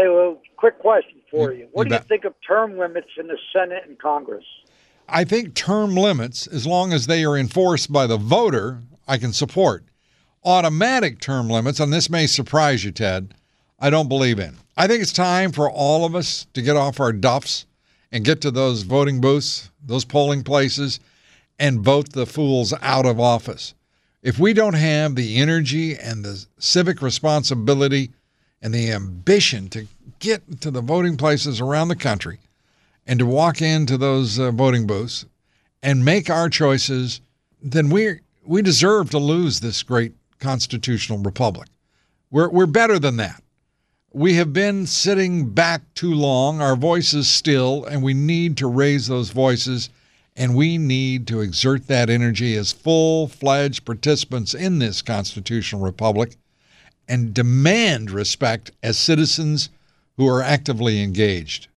Hey, well, quick question for you. What You do you bet. think of term limits in the Senate and Congress? I think term limits, as long as they are enforced by the voter, I can support. Automatic term limits, and this may surprise you, Ted, I don't believe in. I think it's time for all of us to get off our duffs and get to those voting booths, those polling places, and vote the fools out of office. If we don't have the energy and the civic responsibility and the ambition to get to the voting places around the country and to walk into those voting booths and make our choices, then we deserve to lose this great constitutional republic. We're better than that. We have been sitting back too long. Our voices still, and we need to raise those voices, and we need to exert that energy as full-fledged participants in this constitutional republic and demand respect as citizens who are actively engaged.